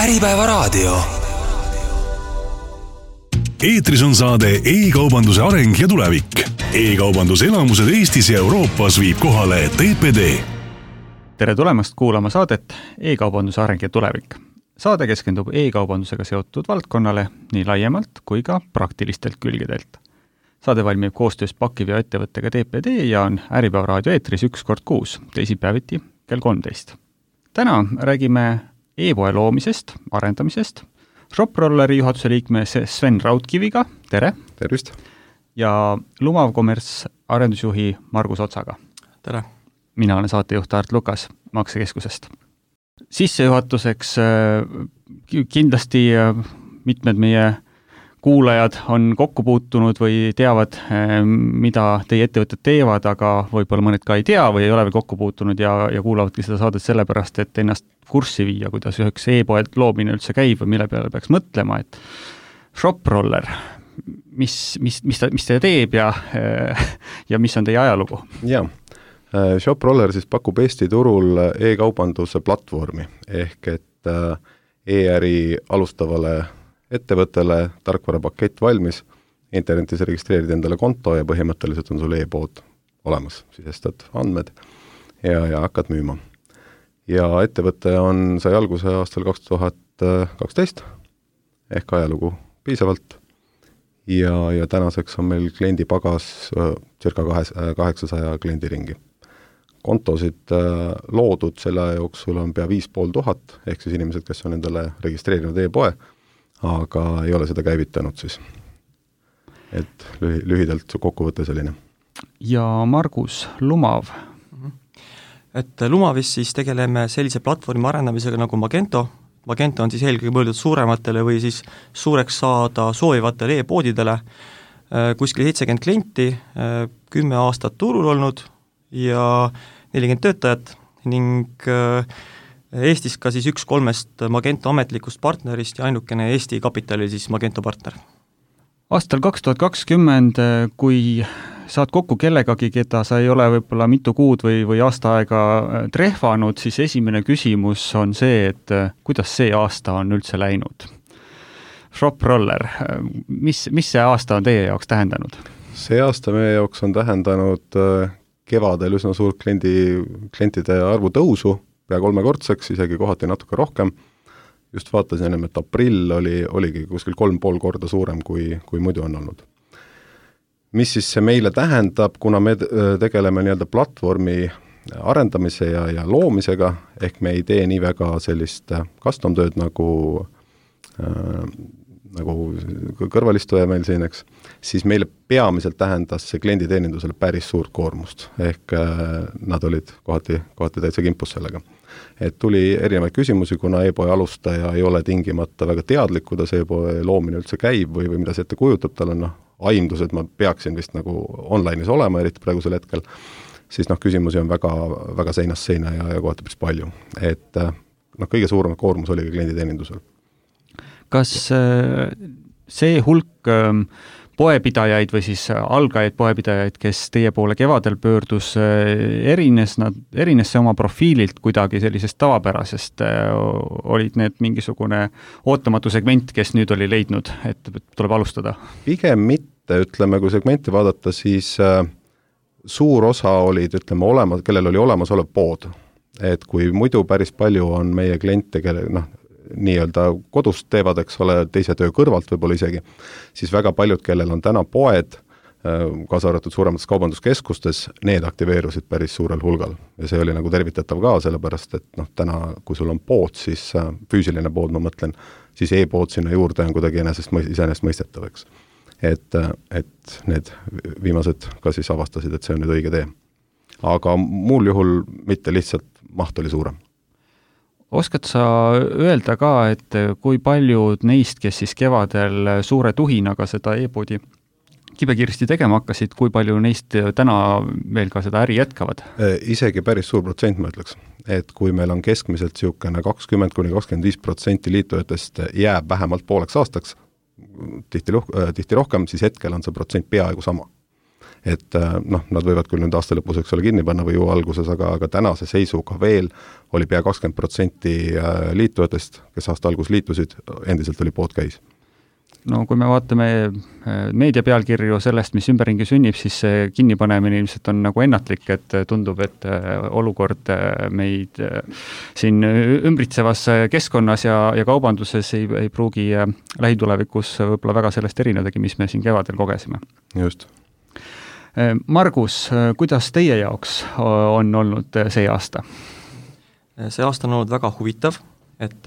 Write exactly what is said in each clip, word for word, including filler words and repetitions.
Äripäevaraadio. Eetris on saade e-kaubanduse areng ja tulevik. E-kaubanduse elamused Eestis ja Euroopas viib kohale T P D. Tere tulemast kuulama saadet E-kaubanduse areng ja tulevik. Saade keskendub e-kaubandusega seotud valdkonnale nii laiemalt kui ka praktilistelt külgedelt. Saade valmib koostöös Pakiveo ettevõttega T P D ja on Äripäevaraadio eetris üks kord kuus, teisipäeviti kell kolmteist. Täna räägime e-poe loomisest, arendamisest, Shoprolleri juhatuse liikme Sven Raudkiviga, tere! Tervist! Ja Lumav Commerce arendusjuhi Margus Otsaga. Tere! Mina olen saatejuht Aart Lukas Maksekeskusest. Sissejuhatuseks kindlasti mitmed meie kuulajad on kokku puutunud või teavad, mida teie ettevõtted teevad, aga võib-olla mõned ka ei tea või ei ole veel kokku puutunud ja, ja kuulavadki seda saadet sellepärast, et ennast kurssi viia, kuidas üheks e-poe loomine üldse käib või mille peale peaks mõtlema, et Shoproller, mis, mis, mis, ta, mis ta teeb ja, ja mis on teie ajalugu? Jaa, Shoproller siis pakub Eesti turul e-kaubanduse platvormi ehk et e-äri alustavale ettevõttele tarkvarapakett valmis, internetis registreerid endale konto ja põhimõtteliselt on sul e-pood olemas, sisestad andmed ja, ja hakkad müüma. Ja ettevõte on, sai alguse aastal kaks tuhat kaksteist ehk ajalugu piisavalt ja, ja tänaseks on meil kliendipagas circa kaheksasaja kliendiringi. Kontosid loodud selle jooksul on pea viis pool tuhat, ehk siis inimesed, kes on endale registreerinud e-poe, aga ei ole seda käivitanud siis. Et lühi, lühidalt kokkuvõte selline. Ja Margus, Lumav? Et Lumavis siis tegeleme sellise platvormi arendamisega nagu Magento. Magento on siis eelkõige mõeldud suurematele või siis suureks saada soovivatele e-poodidele. Kuskil seitsekümmend klienti, kümme aastat turul olnud ja nelikümmend töötajat ning Eestis ka siis üks kolmest Magento ametlikust partnerist ja ainukene Eesti kapitali siis Magento partner. Aastal kaks tuhat kakskümmend, kui saad kokku kellegagi, keda sa ei ole võib-olla mitu kuud või, või aasta aega trehvanud, siis esimene küsimus on see, et kuidas see aasta on üldse läinud? Shoproller, mis, mis see aasta on teie jaoks tähendanud? See aasta meie jaoks on tähendanud kevadel üsna suurt kliendi, klientide arvu tõusu, pea kolmekordseks, isegi kohati natuke rohkem. Just vaatasin ennem, et aprill oli, oligi kuskil kolm pool korda suurem, kui, kui muidu on olnud. Mis siis see meile tähendab, kuna me tegeleme nii-öelda platvormi arendamise ja, ja loomisega, ehk me ei tee nii väga sellist custom tööd nagu, äh, nagu kõrvalistuja meil siin, eks, siis meile peamiselt tähendas see klienditeenindusele päris suurt koormust, ehk äh, nad olid kohati, kohati täitsa kimpus sellega. Et tuli erinevaid küsimusi, kuna e-poe alustaja ei ole tingimata väga teadlik, kuidas e-poe loomine üldse käib või, või mida see ette kujutab, tal on noh, aimdus, et ma peaksin vist nagu online'is olema, eriti praegusel hetkel, siis noh, küsimusi on väga, väga seinast seina ja, ja kohati päris palju. Et noh, kõige suurem koormus oli ka klienditeenindusel. Kas see hulk poepidajaid või siis algajaid poepidajaid, kes teie poole kevadel pöördus, erines, nad, erines see oma profiililt kuidagi sellisest tavapärasest, olid need mingisugune ootamatu segment, kes nüüd oli leidnud, et tuleb alustada? Pigem mitte, ütleme, kui segmenti vaadata, siis äh, suur osa olid, ütleme, olemas, kellel oli olemas olev pood. Et kui muidu päris palju on meie kliente, kelle, noh, nii-öelda kodust teevad, eks ole, teise töö kõrvalt võib-olla isegi, siis väga paljud, kellel on täna poed, kaasa arvatud suuremates kaubanduskeskustes, need aktiveerusid päris suurel hulgal. Ja see oli nagu tervitatav ka, sellepärast, et noh, täna, kui sul on pood, siis füüsiline pood, ma mõtlen, siis e-pood sinna juurde on kuidagi enesest, iseenest mõistetav, eks. Et, et need viimased ka siis avastasid, et see on nüüd õige tee. Aga muul juhul mitte lihtsalt maht oli suurem. Oskad sa öelda ka, et kui paljud neist, kes siis kevadel suure tuhinaga seda e-poodi kibekiiresti tegema hakkasid, kui palju neist täna veel ka seda äri jätkavad? Isegi päris suur protsent, ma ütleks. Et kui meil on keskmiselt siukene kakskümmend kuni kakskümmend viis protsenti liitujatest jääb vähemalt pooleks aastaks, tihti, tihti rohkem, siis hetkel on see protsent peaaegu sama. et noh, nad võivad küll nüüd aasta lõpus, eks ole, kinni panna või ju alguses, aga, aga tänase seisuga veel oli pea kakskümmend protsenti liitujatest, kes aasta algus liitusid, endiselt oli pood käis. No kui me vaatame meedia pealkirju sellest, mis ümberringi sünnib, siis see kinnipanemine ilmselt on nagu ennatlik, et tundub, et olukord meid siin ümbritsevas keskkonnas ja, ja kaubanduses ei, ei pruugi lähitulevikus võib-olla väga sellest erinedagi, mis me siin kevadel kogesime. Just. Margus, kuidas teie jaoks on olnud see aasta? See aasta on olnud väga huvitav, et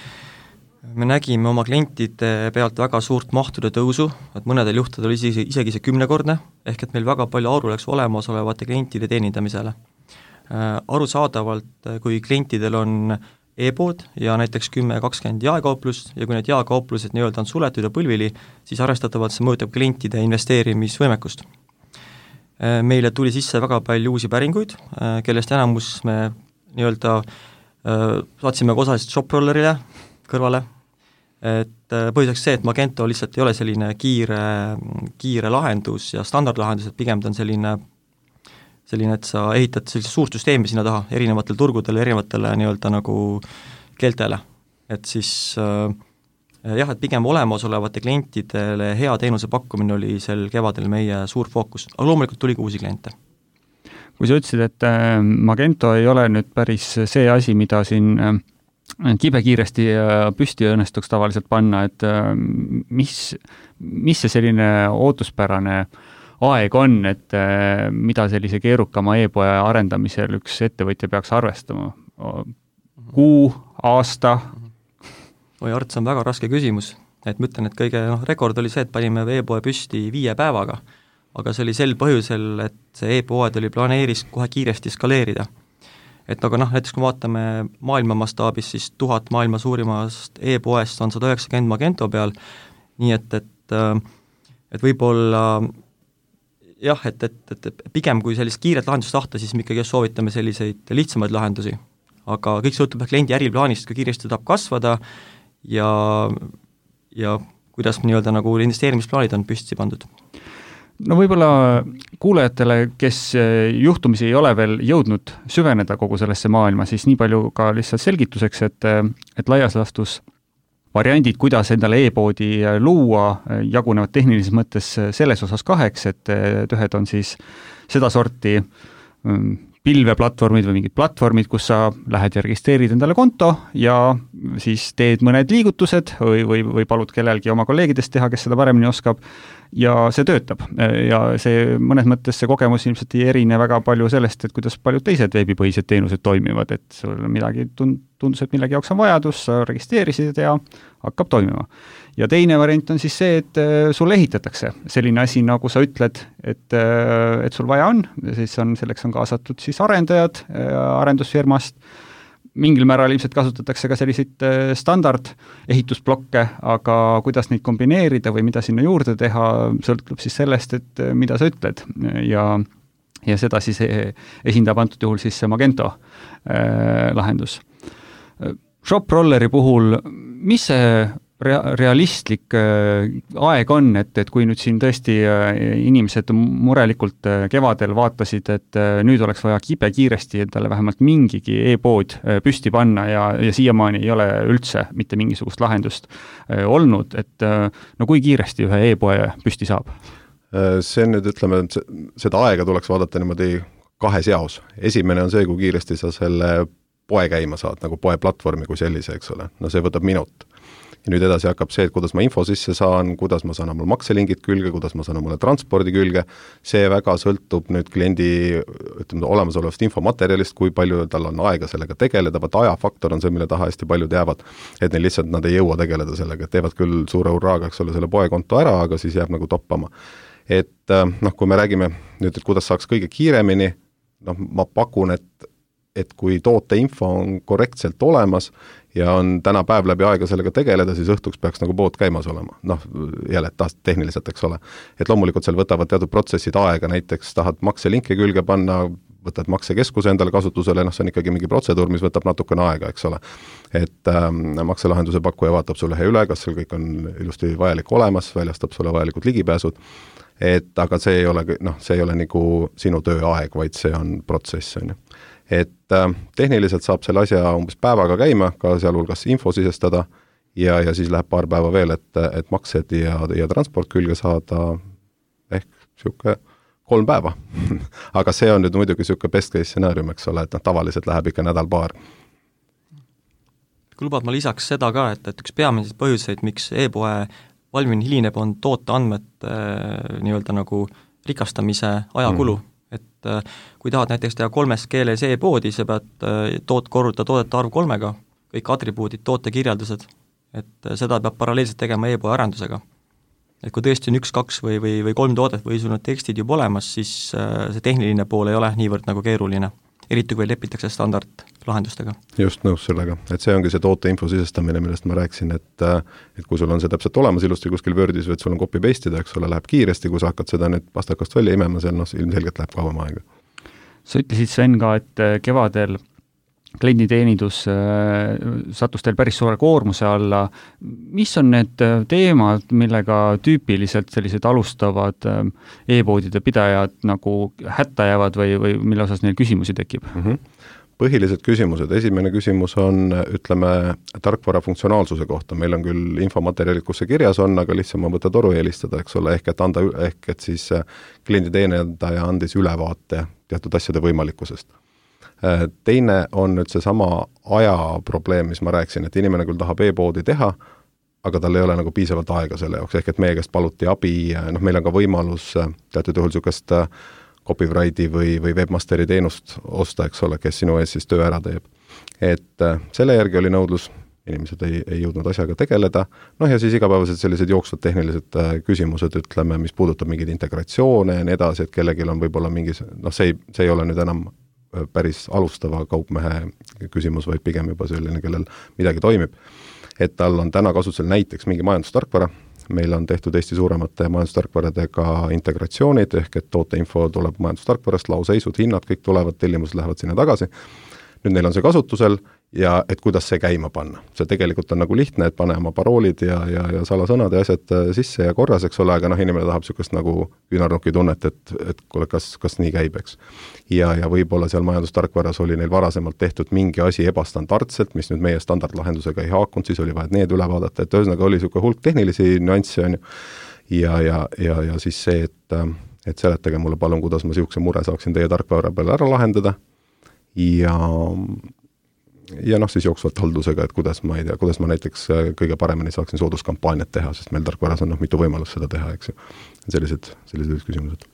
me nägime oma klientide pealt väga suurt mahtude tõusu, et mõnedel juhtudel oli isegi, isegi see kümnekordne, ehk et meil väga palju auru läks olemasolevate klientide teenindamisele. Arusaadavalt, kui klientidel on e-pood ja näiteks kümme kakskümmend jaekauplust ja kui need jaekauplused nii-öelda on suletud ja põlvili, siis arvestatavalt see mõjutab klientide investeerimisvõimekust. Meile tuli sisse väga palju uusi päringuid, kellest enamus me nii-öelda saatsime ka osaliselt ShopRollerile kõrvale, et põhjuseks see, et Magento lihtsalt ei ole selline kiire, kiire lahendus ja standardlahendus, et pigem ta on selline, selline, et sa ehitad sellise suurt süsteemi sinna taha erinevatel turgudel, erinevatele nii-öelda nagu keeltele. Et siis äh, jah, et pigem olemasolevate klientidele hea teenuse pakkumine oli sel kevadel meie suur fookus, aga loomulikult tuli ka uusi kliente. Kui sa ütlesid, et Magento ei ole nüüd päris see asi, mida siin kibe kiiresti püsti õnnestuks tavaliselt panna, et mis, mis see selline ootuspärane aeg on, et mida sellise keerukama e-poe arendamisel üks ettevõtja peaks arvestama? Kuu, aasta? Oi, Arts, on väga raske küsimus. Et ma ütlen, et kõige noh, rekord oli see, et panime e-poe püsti viie päevaga, aga see oli sel põhjusel, et see e-poed oli planeeris kohe kiiresti skaleerida. Et aga noh, näiteks kui vaatame maailma mastaabis, siis tuhat maailma suurimast e-poest on sada üheksakümmend Magento peal, nii et, et, et võib-olla jah, et, et, et pigem kui sellist kiiret lahendust tahta, siis me ikkagi soovitame selliseid lihtsamaid lahendusi. Aga kõik sõltub kliendi äriplaanist, kui kiiresti tahab kasvada ja, ja kuidas nii-öelda nagu investeerimisplaanid on püsti pandud. No võib-olla kuulajatele, kes juhtumisi ei ole veel jõudnud süveneda kogu sellesse maailma, siis nii palju ka lihtsalt selgituseks, et, et laias lastus variandid, kuidas endale e-poodi luua, jagunevad tehnilises mõttes selles osas kaheks, et ühed on siis seda sorti pilveplatvormid või mingid platvormid, kus sa lähed ja registreerid endale konto ja siis teed mõned liigutused või, või, või palud kellelgi oma kolleegidest teha, kes seda paremini oskab ja see töötab. Ja see mõnes mõttes see kogemus ilmselt ei erine väga palju sellest, et kuidas paljud teised veebipõhised teenused toimivad, et sul midagi tundus, et millegi jaoks on vajadus, sa registreerisid ja hakkab toimima. Ja teine variant on siis see, et sul ehitatakse selline asi, nagu sa ütled, et, et sul vaja on, siis on, selleks on kaasatud siis arendajad arendusfirmast, mingil määral ilmselt kasutatakse ka selliseid standard ehitusblokke, aga kuidas neid kombineerida või mida sinna juurde teha, sõltub siis sellest, et mida sa ütled ja, ja seda siis esindab antud juhul siis see Magento äh, lahendus. ShopRolleri puhul, mis see rea- realistlik äh, aeg on, et, et kui nüüd siin tõesti äh, inimesed murelikult äh, kevadel vaatasid, et äh, nüüd oleks vaja kibe kiiresti endale vähemalt mingigi e-pood äh, püsti panna ja, ja siiamaani ei ole üldse mitte mingisugust lahendust äh, olnud, et äh, no kui kiiresti ühe e-poe püsti saab? See nüüd ütleme, et seda aega tuleks vaadata niimoodi kahes jaos. Esimene on see, kui kiiresti sa selle poe käima saad, nagu poe platvormi kui sellise, eks ole. No see võtab minut. Ja nüüd edasi hakkab see, et kuidas ma info sisse saan, kuidas ma saan omale makselingid külge, kuidas ma saan omale transpordi külge. See väga sõltub nüüd kliendi ütleme, olemasolevast infomaterjalist, kui palju tal on aega sellega tegeleda, vaat ajafaktor on see, mille taha hästi palju teavad, et neil lihtsalt nad ei jõua tegeleda sellega, et teevad küll suure hurraaga, eks ole, selle poekonto ära, aga siis jääb nagu toppama. Et noh, kui me räägime nüüd, et kuidas saaks kõige kiiremini, noh, ma pakun, et et kui toote info on korrektselt olemas ja on täna päev läbi aega sellega tegeleda, siis õhtuks peaks nagu pood käimas olema. Noh, jälle taas tehniliselt, eks ole. Et loomulikult seal võtavad teatud protsessid aega, näiteks tahad makselinke külge panna, võtad maksekeskuse endale kasutusele, noh, see on ikkagi mingi protseduur, mis võtab natukene aega, eks ole. Et ähm, makselahenduse pakkuja vaatab sulle üle, kas sul kõik on ilusti vajalik olemas, väljastab sulle vajalikud ligipääsud. et aga see ei ole, noh, see ei ole nagu sinu tööaeg, vaid see on protsess, on ju. Et äh, tehniliselt saab selle asja umbes päevaga käima, ka sealhulgas info sisestada ja, ja siis läheb paar päeva veel, et, et maksed ja, ja transport külge saada ehk sihuke kolm päeva. Aga see on nüüd muidugi sihuke best case stsenaarium, eks ole, et noh, tavaliselt läheb ikka nädal-paar. Kui lubad, ma lisaks seda ka, et, et üks peamiseid põhjuseid, miks e-poe valmimine hilineb, on toote andmed äh, nii-öelda nagu rikastamise ajakulu. Mm. Et äh, kui tahad näiteks teha kolmes keeles e-poodi, sa pead äh, toot, korruta toodete arv kolmega, kõik atribuudid, tootekirjeldused, et äh, seda peab paralleelselt tegema e-poe arendusega. Et kui tõesti on üks, kaks või, või, või kolm toodet või sul on tekstid juba olemas, siis äh, see tehniline pool ei ole niivõrd nagu keeruline. Eriti kui lepitakse standardlahendustega. Just nõus sellega, et see ongi see toote info sisestamine, millest ma rääkisin, et, et kui sul on see täpselt olemas ilusti kuskil Wordis või et sul on copy-paste'ida, eks ole, läheb kiiresti, kui sa hakkad seda nüüd pastakast välja imema, seal noh, ilmselgelt läheb kauem aega. Sa ütlesid, Sven, ka, et kevadel klienditeenindus sattus teil päris suure koormuse alla. Mis on need teemad, millega tüüpiliselt sellised alustavad e-poodide pidajad nagu hätta jäävad või, või mille osas neil küsimusi tekib? Mm-hmm. Põhilised küsimused. Esimene küsimus on, ütleme, tarkvara funktsionaalsuse kohta. Meil on küll infomaterjalid, kus see kirjas on, aga lihtsam on võtta toru eelistada, eks ole, ehk et, anda, ehk et siis klienditeenindaja andis ülevaate teatud asjade võimalikkusest. Teine on nüüd see sama aja probleem, mis ma rääksin, et inimene küll tahab e-poodi teha, aga tal ei ole nagu piisavalt aega selle jaoks, ehk et meie käest paluti abi, noh, meil on ka võimalus teatud juhul niisugust copywrite'i või, või webmasteri teenust osta, eks ole, kes sinu ees siis töö ära teeb. Et selle järgi oli nõudlus, inimesed ei, ei jõudnud asjaga tegeleda, noh ja siis igapäevased sellised jooksvad tehnilised küsimused, ütleme, mis puudutab mingeid integratsioone ja nii edasi, et kellelgi on võib-olla mingi, noh, see ei, see ei ole nüüd enam päris alustava kaupmehe küsimus, vaid pigem juba selline, kellel midagi toimib. Et tal on täna kasutusel näiteks mingi majandustarkvara, meil on tehtud Eesti suuremate majandustarkvaradega integratsioonid, ehk et tooteinfo tuleb majandustarkvarast, lauseisud, hinnad, kõik tulevad, tellimused lähevad sinna tagasi. Nüüd neil on see kasutusel ja et kuidas see käima panna. See tegelikult on nagu lihtne, et pane oma paroolid ja, ja, ja salasõnad ja asjad sisse ja korras, eks ole, aga noh, inimene tahab niisugust nagu küünarnuki tunnet, et, et kuule, kas, kas nii käib, eks. Ja, ja võib-olla seal majandustarkvaras oli neil varasemalt tehtud mingi asi ebastandardselt, mis nüüd meie standardlahendusega ei haakunud, siis oli vaja need üle vaadata, et ühesõnaga oli niisugune hulk tehnilisi nüanssi, on ju. Ja, ja, ja, ja siis see, et, et seletage mulle palun, kuidas ma niisuguse mure saaksin teie tarkvara peale ära lahendada. Ja, ja noh, siis jooksvalt haldusega, et kuidas ma ei tea, kuidas ma näiteks kõige paremini saaksin sooduskampaaniat teha, sest meil tarkvaras on noh, mitu võimalust seda teha, eks ju. Sellised, sellised küsimused.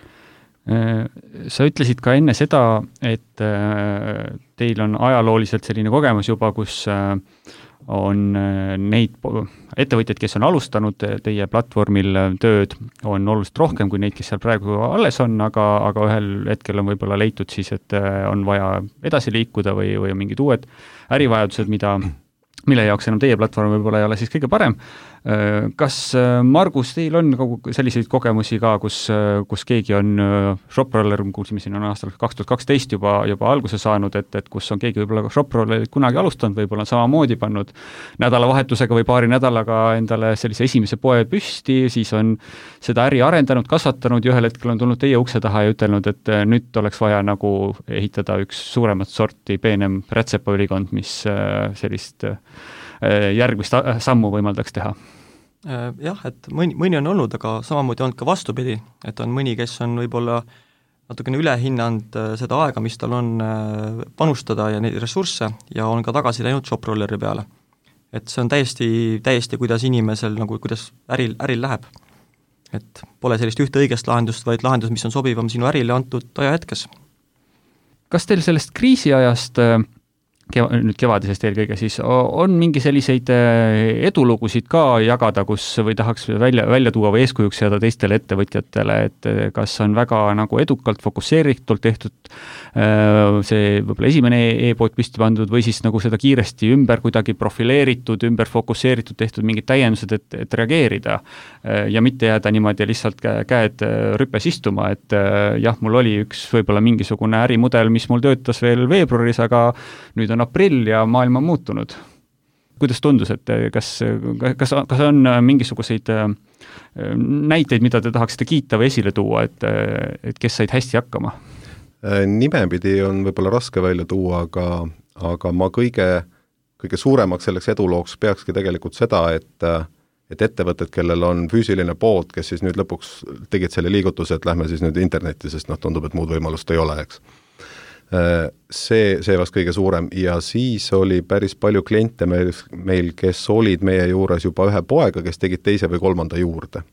Sa ütlesid ka enne seda, et teil on ajalooliselt selline kogemus juba, kus on neid ettevõtjaid, kes on alustanud teie platvormil tööd, on oluliselt rohkem kui neid, kes seal praegu alles on, aga, aga ühel hetkel on võib-olla leitud siis, et on vaja edasi liikuda või, või mingid uued ärivajadused, mida, mille jaoks enam teie platvorm võib-olla ei ole siis kõige parem. Kas, Margus, teil on selliseid kogemusi ka, kus, kus keegi on ShopRoller, kuulsime siin on aastal kaks tuhat kaksteist juba, juba alguse saanud, et, et kus on keegi võib-olla ShopRollerit kunagi alustanud, võib-olla samamoodi pannud nädalavahetusega või paari nädalaga endale sellise esimese poe püsti, siis on seda äri arendanud, kasvatanud ja ühel hetkel on tulnud teie ukse taha ja ütelnud, et nüüd oleks vaja nagu ehitada üks suuremat sorti peenem rätsepapõlikond, mis sellist järgmist sammu võimaldaks teha? Jah, et mõni, mõni on olnud, aga samamoodi olnud ka vastupidi, et on mõni, kes on võib-olla natukene ülehinnanud seda aega, mis tal on panustada ja neid ressursse ja on ka tagasi läinud ShopRolleri peale. Et see on täiesti, täiesti kuidas inimesel, nagu kuidas äril, äril läheb. Et pole sellist ühte õigest lahendust, vaid lahendus, mis on sobivam sinu ärile antud ajahetkes. Kas teil sellest kriisiajast nüüd kevadisest eelkõige, siis on mingi selliseid edulugusid ka jagada, kus või tahaks välja, välja tuua või eeskujuks seada teistele ettevõtjatele, et kas on väga nagu edukalt, fokusseeritult tehtud see võib-olla esimene e-pood püsti pandud või siis nagu seda kiiresti ümber kuidagi profileeritud, ümber fokusseeritud, tehtud mingid täiendused, et, et reageerida ja mitte jääda niimoodi lihtsalt käed rüpes istuma, et jah, mul oli üks võib-olla mingisugune ärimudel, mis mul töötas veel veebruaris, aga nüüd on aprill ja maailm on muutunud. kuidas tundus, et kas, kas, kas on mingisuguseid näiteid, mida te tahaksite kiita või esile tuua, et, et kes said hästi hakkama? Nimepidi on võib-olla raske välja tuua, aga, aga ma kõige, kõige suuremaks selleks edulooks peakski tegelikult seda, et, et ettevõtted, kellel on füüsiline pood, kes siis nüüd lõpuks tegid selle liigutuse, et lähme siis nüüd internetti, sest noh, tundub, et muud võimalust ei ole, eks. See, see vast kõige suurem ja siis oli päris palju kliente meil, meil, kes olid meie juures juba ühe poega, kes tegid teise või kolmanda juurde.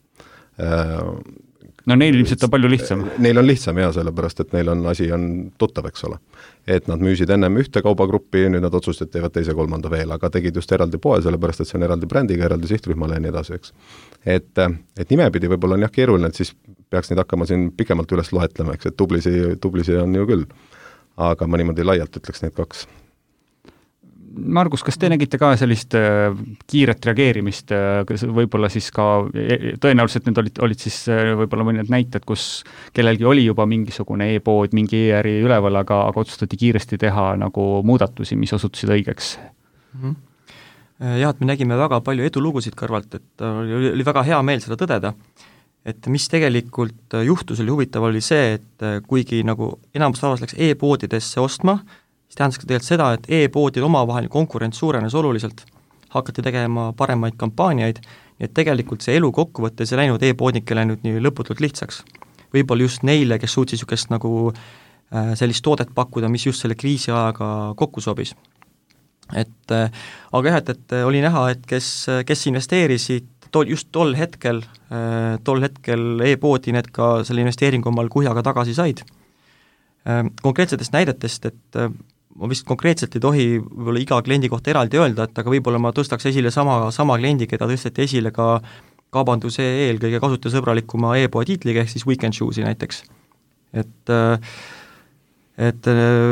No neil ilmselt on palju lihtsam. Neil on lihtsam ja sellepärast, et neil on asi on tuttav, eks ole. Et nad müüsid ennem ühte kaubagruppi, nüüd nad otsustasid, teevad teise kolmanda veel, aga tegid just eraldi poe, sellepärast, et see on eraldi brändiga, eraldi sihtrühmale ja nii edasi, eks. Et, et nimepidi võib-olla on jah keeruline, et siis peaks neid hakkama siin pikemalt üles loetlema, eks, et tublisi, tublisi on ju küll. Aga ma niimoodi laialt ütleks need kaks. Margus, kas te nägite ka sellist äh, kiiret reageerimist, äh, võib-olla siis ka, tõenäoliselt need olid, olid siis äh, võib-olla mõned näited, kus kellelgi oli juba mingisugune e-pood, mingi e-äri üleval, aga, aga otsustati kiiresti teha nagu muudatusi, mis osutusid õigeks? Mm-hmm. Jah, et me nägime väga palju edulugusid kõrvalt, et oli, oli väga hea meel seda tõdeda. Et mis tegelikult juhtus, oli huvitav, oli see, et kuigi nagu enamus rahvas läks e-poodidesse ostma, siis tähendas tegelikult seda, et e-poodid omavaheline konkurents suurenes oluliselt, hakati tegema paremaid kampaaniaid, nii et tegelikult see elu kokkuvõttes ei läinud e-poodnikele nüüd nii lõputult lihtsaks. Võib-olla just neile, kes suutsid niisugust nagu sellist toodet pakkuda, mis just selle kriisi ajaga kokku sobis. Et, aga jah, et, et oli näha, et kes, kes investeerisid tol, just tol hetkel, tol hetkel e-poodi need ka selle investeeringu omal kuhjaga tagasi said. Konkreetsetest näidetest, et ma vist konkreetselt ei tohi võib-olla iga kliendi kohta eraldi öelda, et aga võib-olla ma tõstaks esile sama, sama kliendi, keda tõsteti esile ka kaubanduse eel kõige kasutajasõbralikuma e-poe tiitliga, ehk siis Weekend Shoes'i näiteks. Et, et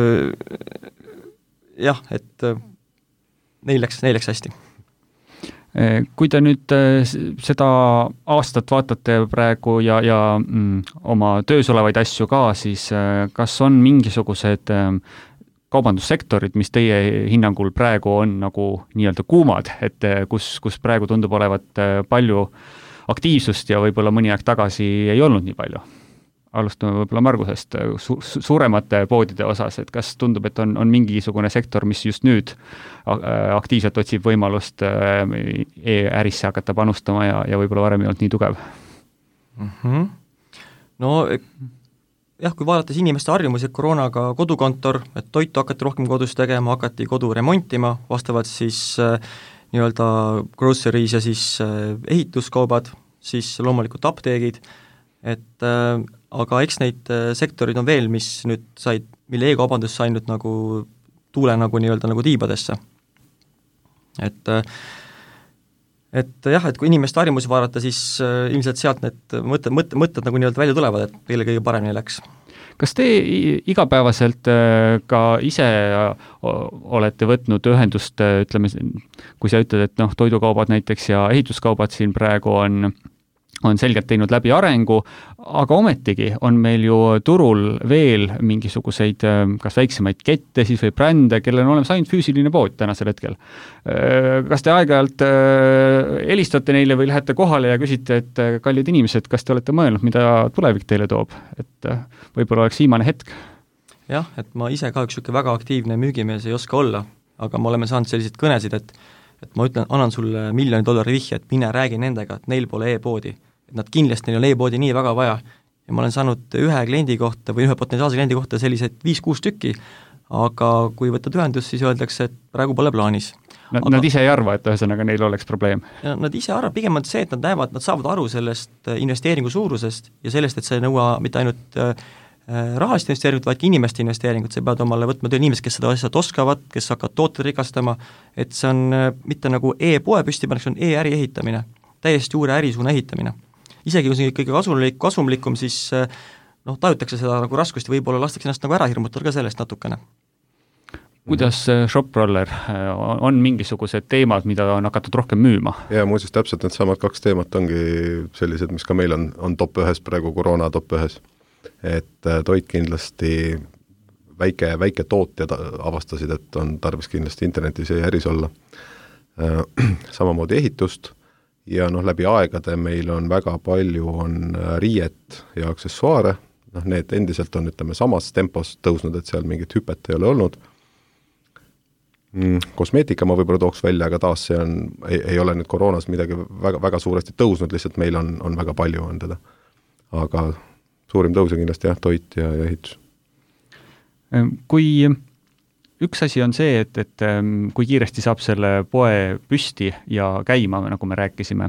jah, et neil läks, neil läks hästi. Kui te nüüd seda aastat vaatate praegu ja, ja mm, oma töös olevaid asju ka, siis kas on mingisugused kaubandussektorid, mis teie hinnangul praegu on nagu nii-öelda kuumad, et kus, kus praegu tundub olevat palju aktiivsust ja võib-olla mõni aeg tagasi ei olnud nii palju? Alustame võib-olla Margusest su suuremate poodide osas, et kas tundub, et on, on mingisugune sektor, mis just nüüd aktiivselt otsib võimalust e-ärisse hakata panustama ja, ja võib-olla varem ei olnud nii tugev? Mm-hmm. No jah, kui vaadates inimeste harjumusi, et koroonaga kodukontor, et toitu hakati rohkem kodus tegema, hakati kodu remontima, vastavalt siis äh, nii-öelda groceries ja siis äh, ehituskaubad, siis loomulikult apteegid, et äh, aga eks neid sektorid on veel, mis nüüd said, mille e-kaubandus sai nüüd nagu tuule nagu nii-öelda nagu tiibadesse. Et, et jah, et kui inimeste harjumusi vaadata, siis ilmselt sealt need mõtted, mõtted, mõtted nagu nii-öelda välja tulevad, et meile kõige paremini läks. Kas te igapäevaselt ka ise olete võtnud ühendust, ütleme, kui sa ütled, et noh, toidukaubad näiteks ja ehituskaubad siin praegu on on selgelt teinud läbi arengu, aga ometigi on meil ju turul veel mingisuguseid kas väiksemaid kette siis või brände, kellel on olemas ainult füüsiline pood tänasel hetkel. Kas te aeg-ajalt helistate neile või lähete kohale ja küsite, et kallid inimesed, kas te olete mõelnud, mida tulevik teile toob? Et võib-olla oleks viimane hetk? Jah, et ma ise ka üks väga aktiivne müügimees ei oska olla, aga me oleme saanud selliseid kõnesid, et et ma ütlen, annan sulle miljoni dollari vihje, et mine räägi nendega, et neil pole e-poodi. Et nad kindlasti neil on e-poodi nii väga vaja. Ja ma olen saanud ühe kliendi kohta või ühe potentsiaalse kliendi kohta sellised viis-kuus tükki, aga kui võtad ühendust, siis öeldakse, et praegu pole plaanis. Nad, aga, nad ise ei arva, et ühesõnaga neil oleks probleem? Nad ise arva, pigem on see, et nad näevad, nad saavad aru sellest investeeringu suurusest ja sellest, et see nõua mitte ainult rahalist investeeringut, vaid inimeste investeeringut, see peavad omale võtma töö inimesed, kes seda asjad oskavad, kes hakkavad tooted rikastama, et see on mitte nagu e-poe püstipanek, see on e-äri ehitamine, täiesti uure ärisuuna ehitamine. Isegi kui see kõige kasumlik, kasumlikum, siis noh, tajutakse seda nagu raskust ja võib-olla lastakse ennast nagu ära hirmutada ka sellest natukene. Kuidas ShopRoller on mingisugused teemad, mida on hakatud rohkem müüma? Ja muuseas täpselt need samad kaks teemat ongi sellised, mis ka meil on, on top ühes praegu, koroona top ühes. Et toit kindlasti väike, väike tootjad avastasid, et on tarvis kindlasti internetis ja äris olla. samamoodi ehitust ja noh, läbi aegade meil on väga palju on riiet ja aksessuaare, noh need endiselt on, ütleme, samas tempos tõusnud, et seal mingit hüpet ei ole olnud. Kosmeetika ma võib-olla tooks välja, aga taas see on, ei, ei ole nüüd koroonas midagi väga, väga suuresti tõusnud, lihtsalt meil on, on väga palju on teda. Aga suurim tõus on kindlasti jah, toit ja, ja ehitus. Kui üks asi on see, et, et kui kiiresti saab selle poe püsti ja käima, nagu me rääkisime,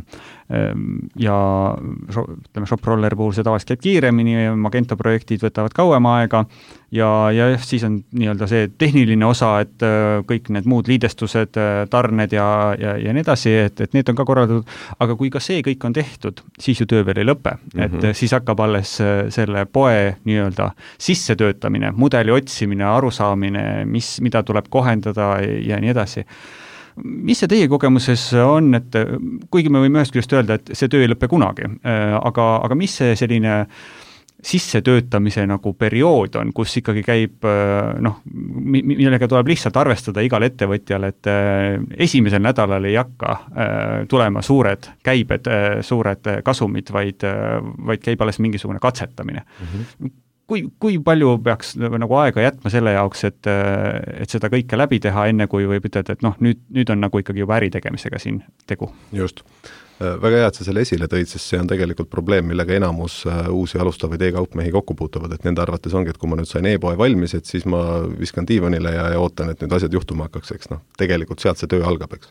ja ütleme, ShopRoller puhul see tavaliselt käib kiiremini, Magento projektid võtavad kauem aega ja, ja siis on nii-öelda see tehniline osa, et kõik need muud liidestused, tarned ja, ja, ja nii edasi, et, et need on ka korraldatud, aga kui ka see kõik on tehtud, siis ju töö veel ei lõpe. Mm-hmm. Et siis hakkab alles selle poe nii-öelda sissetöötamine, mudeli otsimine, arusaamine, mis mida tuleb kohendada ja nii edasi. Mis see teie kogemuses on, et kuigi me võime ühest küljest öelda, et see töö ei lõpe kunagi, aga, aga mis see selline sissetöötamise nagu periood on, kus ikkagi käib, noh, millega tuleb lihtsalt arvestada igal ettevõtjal, et esimesel nädalal ei hakka tulema suured käibed, suured kasumid, vaid, vaid käib alles mingisugune katsetamine. Mm-hmm. Kui, kui palju peaks nagu aega jätma selle jaoks, et, et seda kõike läbi teha, enne kui võib ütelda, et noh, nüüd, nüüd on nagu ikkagi juba äritegemisega siin tegu? Just. Väga hea, et sa selle esile tõid, sest see on tegelikult probleem, millega enamus uusi alustavaid e-kaupmehi kokku puutuvad, et nende arvates ongi, et kui ma nüüd sain e-poe valmis, et siis ma viskan diivanile ja, ja ootan, et nüüd asjad juhtuma hakkaks, eks noh, tegelikult sealt see töö algab, eks.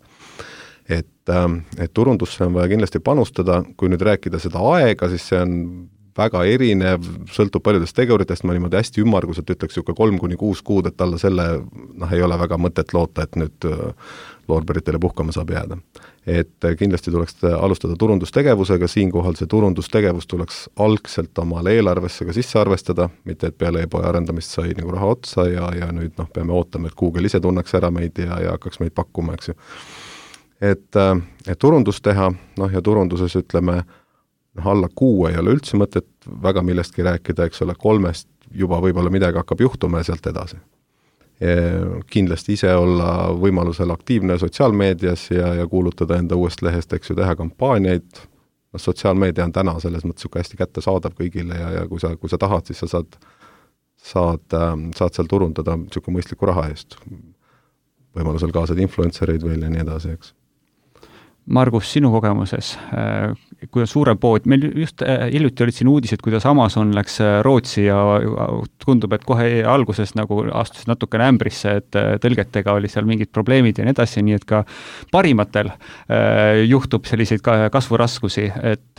Et, et turundusse on vaja kindlasti panustada, kui nüüd rääkida seda aega, siis see on väga erinev, sõltub paljudest teguritest, ma niimoodi hästi ümmarguselt ütleks juba kolm kuni kuus kuud, et alla selle noh, ei ole väga mõtet loota, et nüüd loorberitele puhkama saab jääda. Et kindlasti tuleks alustada turundustegevusega, siinkohal see turundustegevus tuleks algselt omale eelarvesse ka sisse arvestada, mitte et peale e-poe arendamist sai nagu raha otsa ja, ja nüüd noh, peame ootama, et Google ise tunneks ära meid ja, ja hakkaks meid pakkuma, eks ju. Et, et turundus teha, noh ja turunduses ütleme, noh, alla kuu ei ole üldse mõtet väga millestki rääkida, eks ole, kolmest juba võib-olla midagi hakkab juhtuma ja sealt edasi. Ja kindlasti ise olla võimalusel aktiivne sotsiaalmeedias ja, ja kuulutada enda uuest lehest, eks ju, teha kampaaniaid. No, sotsiaalmeedia on täna selles mõttes hästi kätte saadav kõigile ja, ja kui sa, kui sa tahad, siis sa saad, saad, saad seal turundada niisugune mõistliku raha eest. Võimalusel kaasad influencereid veel ja nii edasi, eks. Margus, sinu kogemuses, kui on suure pood, meil just hiljuti olid siin uudised, kuidas Amazon läks Rootsi ja tundub, et kohe alguses nagu astus natukene ämbrisse, et tõlgetega oli seal mingid probleemid ja nii edasi, nii et ka parimatel juhtub selliseid kasvuraskusi, et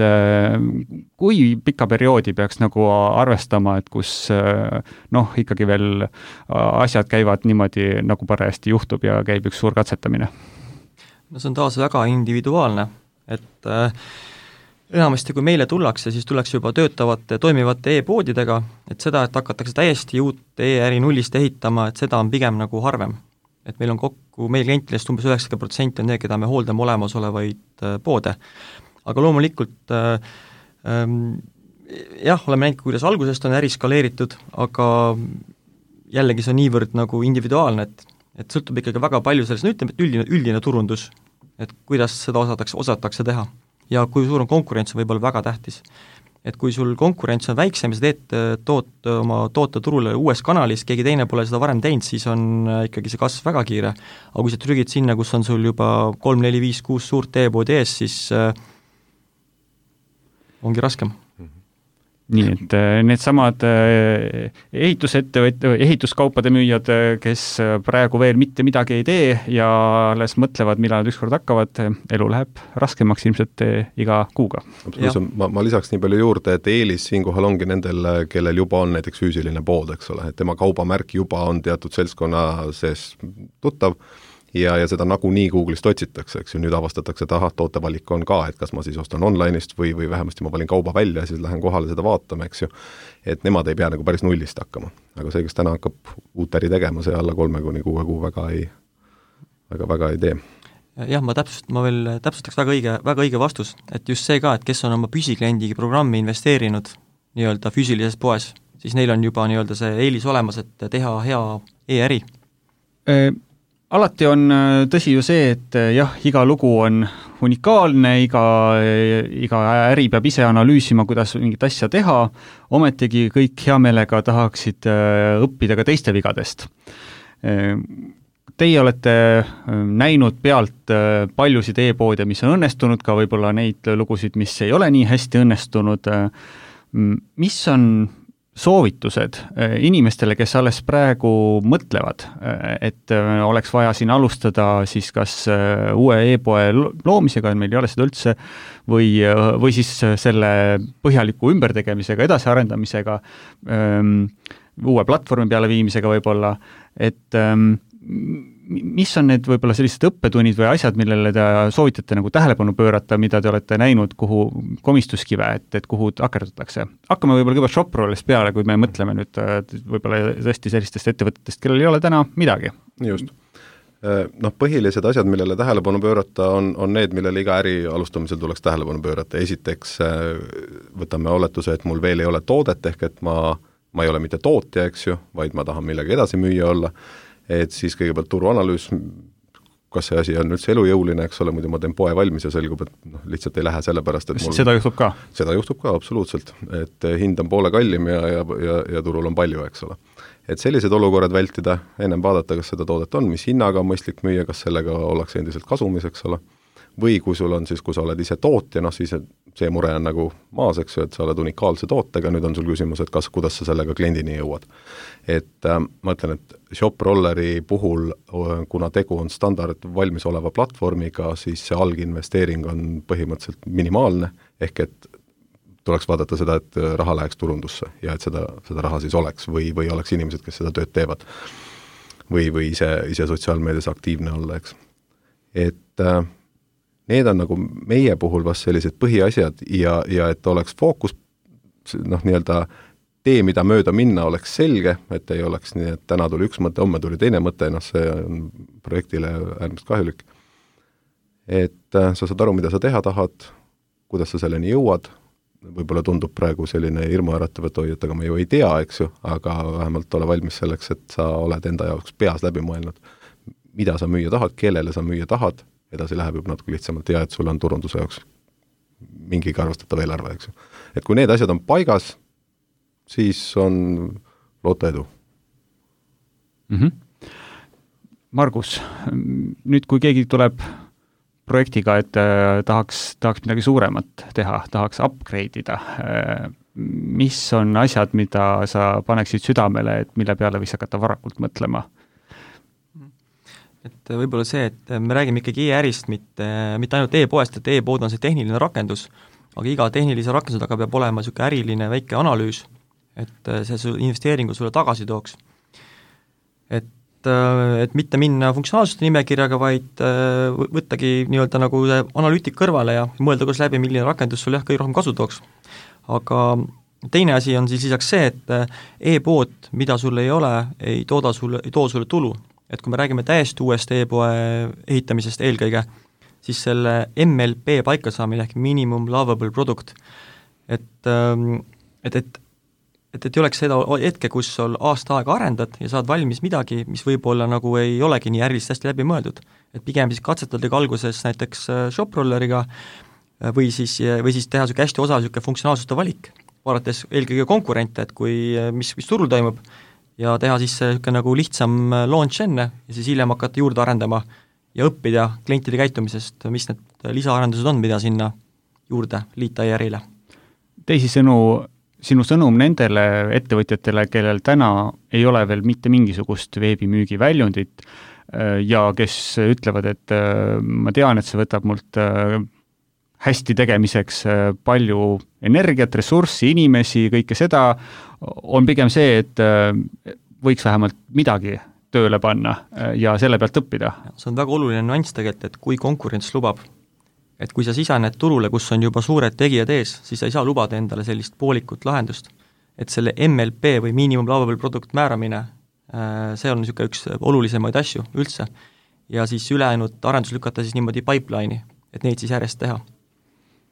kui pika perioodi peaks nagu arvestama, et kus noh, ikkagi veel asjad käivad niimoodi, nagu parajasti juhtub ja käib üks suur katsetamine? No see on taas väga individuaalne, et äh, enamasti kui meile tullakse, siis tullakse juba töötavate, toimivate e-poodidega, et seda, et hakatakse täiesti uut e-äri nullist ehitama, et seda on pigem nagu harvem. Et meil on kokku, meil klientidest umbes üheksakümmend protsenti on need, keda me hooldame olemasolevaid äh, poode. Aga loomulikult äh, ähm, jah, oleme näinud, kuidas algusest on äri skaleeritud, aga jällegi see on niivõrd nagu individuaalne, et et sõltub ikkagi väga palju sellest, no ütleme, et üldine, üldine turundus, et kuidas seda osatakse, osatakse teha. Ja kui suur on konkurents, on võib-olla väga tähtis. Et kui sul konkurents on väiksem ja sa teed toot, oma toote turule uues kanalis, keegi teine pole seda varem teinud, siis on ikkagi see kasv väga kiire. Aga kui sa trügid sinna, kus on sul juba kolm, neli, viis, kuus suurt e-poodi ees, siis äh, ongi raskem. Nii, et need samad ehitusettevõt-, ehituskaupade müüjad, kes praegu veel mitte midagi ei tee ja alles mõtlevad, millal nad ükskord hakkavad, elu läheb raskemaks ilmselt iga kuuga. Ma, ma lisaks nii palju juurde, et eelis siinkohal ongi nendel, kellel juba on näiteks füüsiline pood, eks ole, et tema kaubamärk juba on teatud seltskonna sees tuttav, ja, ja seda nagunii Google'ist otsitakse, eks ju, nüüd avastatakse, et ahah, tootevalik on ka, et kas ma siis ostan online'ist või, või vähemasti ma valin kauba välja ja siis lähen kohale seda vaatama, eks ju, et nemad ei pea nagu päris nullist hakkama. Aga see, kes täna hakkab uut äri tegema, see alla kolme kuni kuue kuu väga ei, väga, väga ei tee. Jah, ma täpsust, ma veel täpsustaks väga õige, väga õige vastus, et just see ka, et kes on oma püsikliendi programmi investeerinud nii-öelda füüsilises poes, siis neil on juba nii-öelda see eelis olemas, et teha hea e-äri. alati on tõsi ju see, et jah, iga lugu on unikaalne, iga, iga äri peab ise analüüsima, kuidas mingit asja teha, ometigi kõik hea meelega tahaksid õppida ka teiste vigadest. Teie olete näinud pealt paljusid e-poode, mis on õnnestunud, ka võib-olla neid lugusid, mis ei ole nii hästi õnnestunud. Mis on soovitused inimestele, kes alles praegu mõtlevad, et oleks vaja siin alustada siis kas uue e-poe loomisega, meil ei ole seda üldse, või, või siis selle põhjaliku ümbertegemisega, edasiarendamisega, uue platvormi peale viimisega võib-olla, et mis on need võib-olla sellised õppetunnid või asjad, millele te soovitate nagu tähelepanu pöörata, mida te olete näinud, kuhu komistuskive, et, et kuhu takerdatakse? Hakkame võib-olla kõigepealt ShopRollist peale, kui me mõtleme nüüd võib-olla tõesti sellistest ettevõtetest, kellel ei ole täna midagi. Just. Noh, põhilised asjad, millele tähelepanu pöörata, on, on need, millele iga äri alustamisel tuleks tähelepanu pöörata. Esiteks võtame oletuse, et mul veel ei ole toodet, ehk et ma, ma ei ole mitte tootja, eks ju, vaid ma tahan millegi edasi müüa olla. Et siis kõigepealt turuanalüüs, kas see asi on üldse elujõuline, eks ole, muidu ma teen poe valmis ja selgub, et noh, lihtsalt ei lähe sellepärast, et mul... Seda juhtub ka? Seda juhtub ka, absoluutselt. Et hind on poole kallim ja, ja, ja, ja turul on palju, eks ole. Et sellised olukorrad vältida, ennem vaadata, kas seda toodet on, mis hinnaga on mõistlik müüa, kas sellega ollakse endiselt kasumis, eks ole. Või kui sul on siis, kui sa oled ise tootja, noh siis see mure on nagu maas, eks ju, et sa oled unikaalse tootega, nüüd on sul küsimus, et kas, kuidas sa sellega kliendini jõuad. Et äh, ma ütlen, et ShopRolleri puhul, kuna tegu on standard valmis oleva platvormiga, siis see alginvesteering on põhimõtteliselt minimaalne, ehk et tuleks vaadata seda, et raha läheks turundusse ja et seda, seda raha siis oleks või, või oleks inimesed, kes seda tööd teevad või, või ise, ise sotsiaalmeedias aktiivne olla, eks. Et äh, need on nagu meie puhul vast sellised põhiasjad ja, ja et oleks fookus, noh, nii-öelda tee, mida mööda minna, oleks selge, et ei oleks nii, et täna tuli üks mõte, homme tuli teine mõte, noh, see on projektile äärmiselt kahjulik. Et äh, sa saad aru, mida sa teha tahad, kuidas sa selleni jõuad, võib-olla tundub praegu selline hirmuäratav, et oi, et aga ma ju ei tea, eks ju, aga vähemalt ole valmis selleks, et sa oled enda jaoks peas läbi mõelnud, mida sa müüa tahad, kellele sa müüa tahad, edasi läheb juba natuke lihtsamalt ja et sul on turunduse jaoks mingiga arvestatav eelarve, eks ju. Et kui need asjad on paigas, siis on loota edu. Mm-hmm. Margus, nüüd kui keegi tuleb projektiga, et äh, tahaks, tahaks midagi suuremat teha, tahaks upgrade'ida, äh, mis on asjad, mida sa paneksid südamele, et mille peale võiks hakata varakult mõtlema? Et võib-olla see, et me räägime ikkagi e-ärist, mitte, mitte ainult e-poest, et e-pood on see tehniline rakendus, aga iga tehnilise rakenduse taga peab olema niisugune äriline väike analüüs, et see su investeeringu sulle tagasi tooks. Et, et mitte minna funktsionaalsuste nimekirjaga, vaid võttagi nii-öelda nagu analüütik kõrvale ja mõelda koos läbi, milline rakendus sulle jah kõige rohkem kasu tooks. Aga teine asi on siis lisaks see, et e-pood, mida sul ei ole, ei, tooda sulle, ei too sulle tulu. Et kui me räägime täiesti uuest e-poe ehitamisest eelkõige, siis selle M L P paikasaamine ehk minimum lovable product, et, et, et, et, et ei oleks seda hetke, kus sul aasta aega arendad ja saad valmis midagi, mis võib-olla nagu ei olegi nii ärilist hästi läbi mõeldud. Et pigem siis katsetadagi alguses näiteks ShopRolleriga või siis, või siis teha süke hästi osa süke funktsionaalsuste valik, vaadates eelkõige konkurente, et kui, mis, mis turul toimub, ja teha siis see nagu lihtsam launch enne ja siis hiljem hakata juurde arendama ja õppida klientide käitumisest, mis need lisaarendused on, mida sinna juurde liita e-ärile. Teisisõnu, sinu sõnum nendele ettevõtjatele, kellel täna ei ole veel mitte mingisugust veebimüügi väljundit ja kes ütlevad, et ma tean, et see võtab mult hästi tegemiseks palju energiat, ressurssi, inimesi, kõike seda, on pigem see, et võiks vähemalt midagi tööle panna ja selle pealt õppida. See on väga oluline nüanss tegelikult, et kui konkurents lubab, et kui sa sisened turule, kus on juba suured tegijad ees, siis sa ei saa lubada endale sellist poolikut lahendust. Et selle M L P või minimum lovable product määramine, see on niisugune üks olulisemaid asju üldse. Ja siis ülejäänud arendus lükata siis niimoodi pipeline'i, et neid siis järjest teha.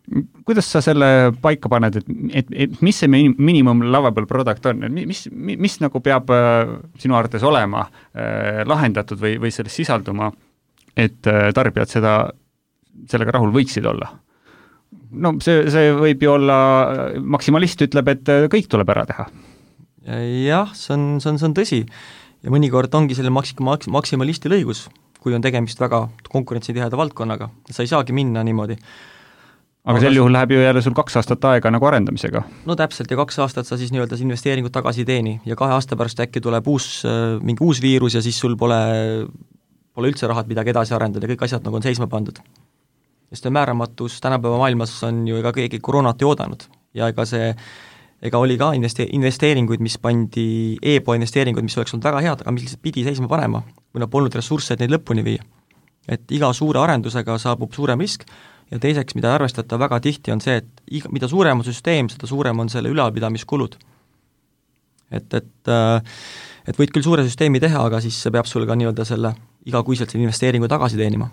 Kuidas sa selle paika paned, et, et, et mis see minimum lovable product on, mis, mis, mis nagu peab sinu arvates olema äh, lahendatud või, või sellest sisalduma, et äh, tarbijad seda, sellega rahul võiksid olla? No see, see võib ju olla, maksimalist ütleb, et kõik tuleb ära teha. Jah, see on, see on, see on tõsi. Ja mõnikord ongi selle maks, maks, maksimalisti lõigus, kui on tegemist väga konkurentsitiheda valdkonnaga. Sa ei saagi minna niimoodi. Aga sel juhul läheb ju jälle sul kaks aastat aega nagu arendamisega. No täpselt, ja kaks aastat sa siis nii-öelda investeeringut tagasi teeni ja kahe aasta pärast äkki tuleb uus, mingi uus viirus ja siis sul pole, pole üldse rahad midagi edasi arendada ja kõik asjad nagu on seisma pandud. Sest määramatus tänapäeva maailmas on ju ega keegi koroonat ei oodanud ja ega see, ega oli ka investe-, investeeringuid, mis pandi, e-po investeeringuid, mis oleks olnud väga head, aga mis lihtsalt pidi seisma panema, kui nad polnud ressursse, et neid lõpuni viia. Et iga suure arendusega saabub suurem risk ja teiseks, mida arvestada väga tihti, on see, et iga, mida suurem on süsteem, seda suurem on selle ülalpidamiskulud. Et, et, et võid küll suure süsteemi teha, aga siis see peab sul ka nii-öelda selle igakuiselt selle investeeringu tagasi teenima.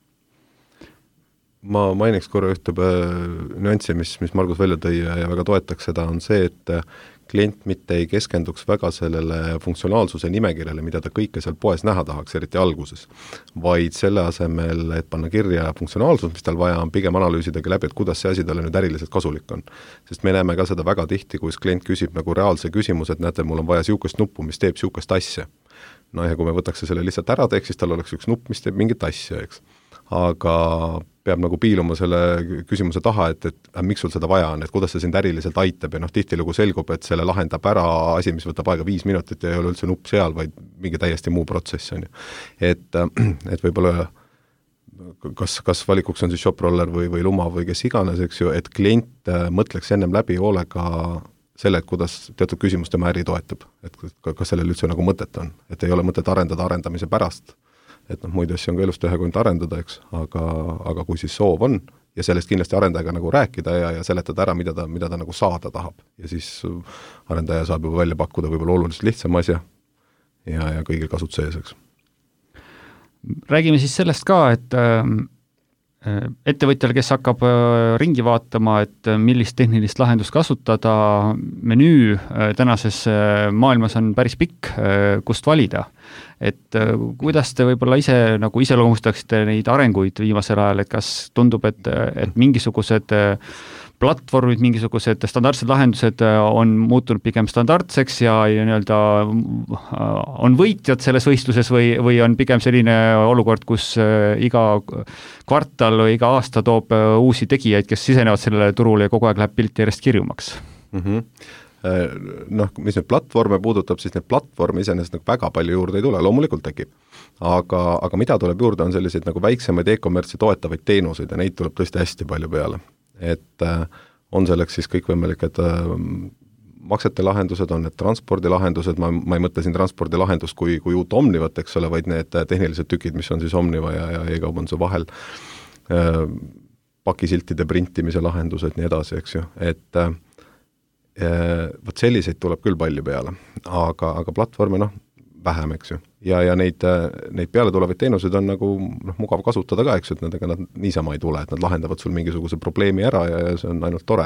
Ma mainiks korra ühte nüanssi, mis, mis Margus välja tõi ja väga toetaks seda, on see, et klient mitte ei keskenduks väga sellele funktsionaalsuse nimekirjale, mida ta kõike seal poes näha tahaks, eriti alguses, vaid selle asemel, et panna kirja funktsionaalsus, mis tal vaja on, pigem analüüsidagi läbi, et kuidas see asi talle nüüd äriliselt kasulik on. Sest me näeme ka seda väga tihti, kus klient küsib nagu reaalse küsimuse, et näete, mul on vaja siukest nuppu, mis teeb siukest asja. No ja kui me võtaks selle lihtsalt ära teeks, siis tal oleks üks nupp, mis teeb mingit asja, eks. Aga peab nagu piiluma selle küsimuse taha, et, et äh, miks sul seda vaja on, et kuidas see sind äriliselt aitab ja noh, tihtilugu selgub, et selle lahendab ära asi, mis võtab aega viis minutit ja ei ole üldse nupp seal, vaid mingi täiesti muu protsess on ju. Et, et võib-olla kas, kas valikuks on siis ShopRoller või, või Luma või kes iganes, eks ju, et klient mõtleks ennem läbi hoolega selle, et kuidas teatud küsimus tema äri toetab, et kas sellel üldse nagu mõtet on, et ei ole mõtet arendada arendamise pärast, et noh, muid asju on ka elus teha, kui nüüd arendada, eks, aga, aga kui siis soov on ja sellest kindlasti arendajaga nagu rääkida ja, ja seletada ära, mida ta, mida ta nagu saada tahab. Ja siis arendaja saab juba välja pakkuda võib-olla oluliselt lihtsam asja ja, ja kõigil kasut sees, eks. Räägime siis sellest ka, et äh, ettevõtjal, kes hakkab äh, ringi vaatama, et millist tehnilist lahendust kasutada, menüü äh, tänases äh, maailmas on päris pikk, äh, kust valida. Et äh, kuidas te võib-olla ise nagu iseloomustaksite neid arenguid viimasel ajal, et kas tundub, et, et mingisugused äh, platvormid, mingisugused standardsed lahendused on muutunud pigem standardseks ja, ja nii-öelda on võitjad selles võistluses või, või on pigem selline olukord, kus iga kvartal või iga aasta toob uusi tegijaid, kes sisenevad sellele turule ja kogu aeg läheb pilt järjest kirjumaks? Mm-hmm. Noh, mis nüüd platvorme puudutab, siis need platvorme iseenesest nagu väga palju juurde ei tule, loomulikult tekib. Aga, aga mida tuleb juurde, on selliseid nagu väiksemaid e-kommertsi toetavaid teenuseid ja neid tuleb tõesti hästi palju peale. Et äh, on selleks siis kõikvõimalikud äh, maksete lahendused, on need transpordilahendused, ma, ma ei mõtle siin transpordilahendust kui, kui uut Omnivat, eks ole, vaid need tehnilised tükid, mis on siis Omniva ja, ja e-kaubanduse vahel, äh, pakisiltide printimise lahendused, nii edasi, eks ju, et äh, võt selliseid tuleb küll palju peale, aga, aga platvorme noh, vähem, eks ju. Ja, ja neid, neid peale tulevaid teenuseid on nagu noh, mugav kasutada ka, eks ju, et nendega nad niisama ei tule, et nad lahendavad sul mingisuguse probleemi ära ja, ja see on ainult tore.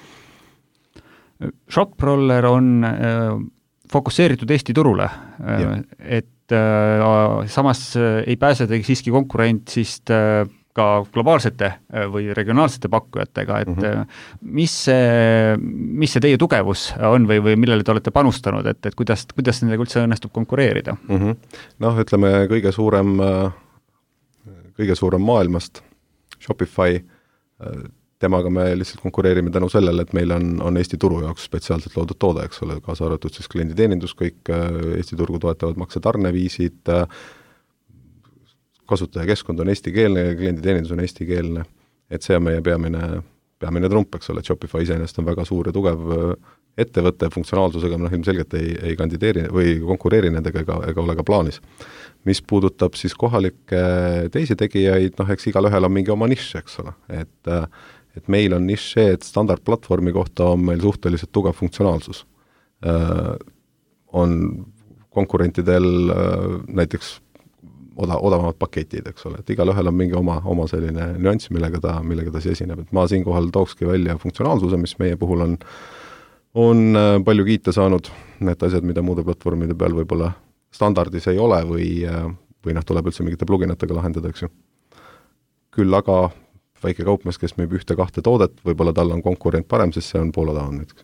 ShopRoller on äh, fokusseeritud Eesti turule, äh, et äh, samas äh, ei pääseda siiski konkurentsist äh, ka globaalsete või regionaalsete pakkujatega, et mm-hmm. mis see, mis see teie tugevus on või, või millele te olete panustanud, et, et kuidas, kuidas nendega üldse õnnestub konkureerida? Mm-hmm. Noh, ütleme kõige suurem, kõige suurem maailmast, Shopify, temaga me lihtsalt konkureerime tänu sellele, et meil on, on Eesti turu jaoks spetsiaalselt loodud toode, eks ole, kaasa arvatud siis klienditeenindus, kõik Eesti turgu toetavad maksetarneviisid, kasutajakeskkond on eestikeelne ja klienditeenindus on eestikeelne, et see on meie peamine, peamine trump, eks ole, et Shopify iseenesest on väga suur ja tugev ettevõtte funktsionaalsusega, noh ilmselgelt ei, ei kandideeri või konkureeri nendega ega, ega ole ka plaanis. Mis puudutab siis kohalikke teisi tegijaid, noh eks igal ühel on mingi oma nišš, eks ole, et, et meil on nišš see, et standardplatvormi kohta on meil suhteliselt tugev funktsionaalsus. Äh, on konkurentidel äh, näiteks oda, odavamad paketid, eks ole, et igal ühel on mingi oma, oma selline nüanss, millega ta, millega ta siis esineb, et ma siinkohal tookski välja funktsionaalsuse, mis meie puhul on, on palju kiita saanud, need asjad, mida muude platvormide peal võib-olla standardis ei ole või, või noh, tuleb üldse mingite pluginatega lahendada, eks ju. Küll aga väike kaupmees, kes müüb ühte-kahte toodet, võib-olla tal on konkurent parem, sest see on pool odavam näiteks.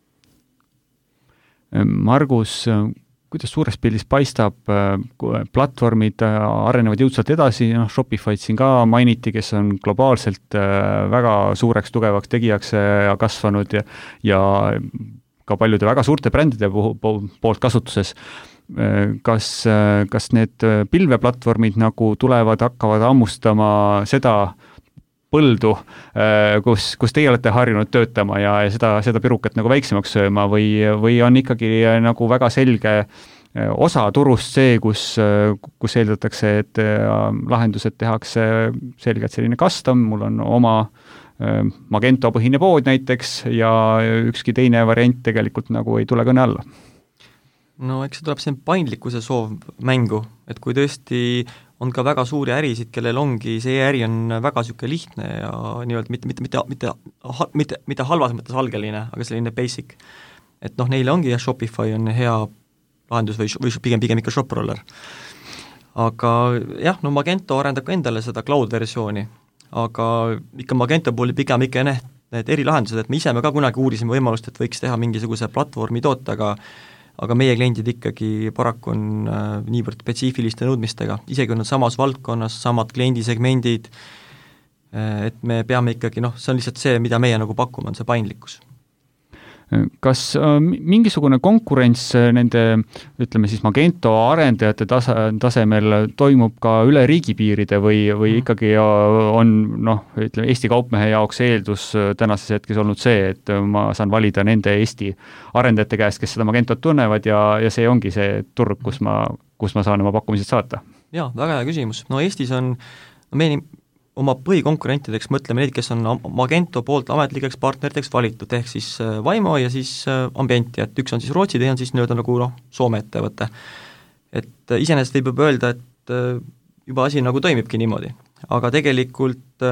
Margus, kuidas suures pildis paistab, platvormid arenevad jõudsalt edasi, noh, Shopify'd siin ka mainiti, kes on globaalselt väga suureks tugevaks tegijaks kasvanud ja, ja ka paljude väga suurte brändide poolt kasutuses. Kas, kas need pilveplatvormid nagu tulevad, hakkavad ammustama seda põldu, kus, kus teie olete harjunud töötama ja, ja seda, seda pirukat nagu väiksemaks sööma või, või on ikkagi nagu väga selge osa turust see, kus, kus eeldatakse, et lahendused tehakse selgelt selline custom, mul on oma Magento põhine pood näiteks ja ükski teine variant tegelikult nagu ei tule kõne alla? No eks see tuleb siin paindlikkuse soov mängu, et kui tõesti on ka väga suuri ärisid, kellel ongi, see äri on väga niisugune lihtne ja nii-öelda mitte, mitte, mitte, mitte, mitte, mitte halvas mõttes algeline, aga selline basic. Et noh, neile ongi ja Shopify on hea lahendus või, või pigem, pigem ikka ShopRoller. Aga jah, no Magento arendab ka endale seda cloud-versiooni, aga ikka Magento puhul pigem ikka need, need erilahendused, et me ise me ka kunagi uurisime võimalust, et võiks teha mingisuguse platvormi toota, aga aga meie kliendid ikkagi paraku on äh, niivõrd spetsiifiliste nõudmistega, isegi on nad samas valdkonnas, samad kliendisegmendid, äh, et me peame ikkagi, noh, see on lihtsalt see, mida meie nagu pakume, on see paindlikkus. Kas äh, mingisugune konkurents nende, ütleme siis Magento arendajate tase, tasemel toimub ka üle riigipiiride või, või mm. ikkagi on, noh, ütleme Eesti kaupmehe jaoks eeldus tänases hetkes olnud see, et ma saan valida nende Eesti arendajate käest, kes seda Magentot tunnevad ja, ja see ongi see turg, kus ma, kus ma saan oma pakkumised saata? Jaa, väga hea küsimus. No Eestis on, no meie oma põhikonkurentideks mõtleme neid, kes on Magento poolt ametlikeks partneriteks valitud, ehk siis Vaimo ja siis Ambienti, et üks on siis Rootsi, teine on siis nii-öelda nagu noh, Soome ettevõte. Et iseenesest võib juba öelda, et juba asi nagu toimibki niimoodi, aga tegelikult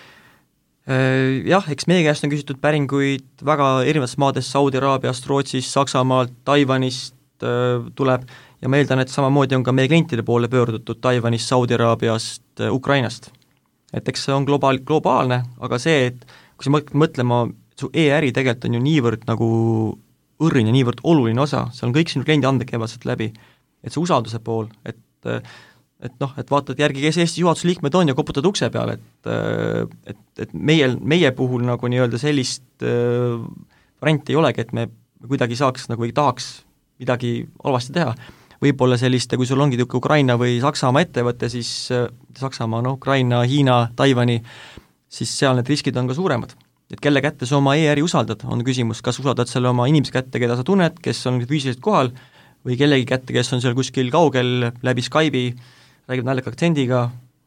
jah, eks meie käest on küsitud päringuid väga erinevatest maadest, Saudi-Araabiast, Rootsist, Saksamaalt, Taiwanist tuleb ja ma eeldan, et samamoodi on ka meie klientide poole pöördutud Taiwanist, Saudi-Araabiast, Ukrainast. Et eks see on globaal, globaalne, aga see, et kui sa mõtlema, su e-äri tegelikult on ju niivõrd nagu õrrin ja niivõrd oluline osa, seal on kõik sinu kliendi andmed käivad sealt läbi, et see usalduse pool, et et noh, et vaatad järgi, kes Eesti juhatuse liikmed on ja koputad ukse peale, et et, et meie, meie puhul nagu nii-öelda sellist äh, varianti ei olegi, et me kuidagi saaks nagu ei tahaks midagi halvasti teha. Võib-olla selliste, kui sul ongi Ukraina või Saksamaa ettevõte, siis Saksamaa, no Ukraina, Hiina, Taiwani, siis seal need riskid on ka suuremad. Et kelle kätte sa oma e-äri usaldad, on küsimus, kas usaldad selle oma inimese kätte, keda sa tunned, kes on füüsiliselt kohal, või kellegi kätte, kes on seal kuskil kaugel läbi Skype'i, räägib naljaka aktsendiga.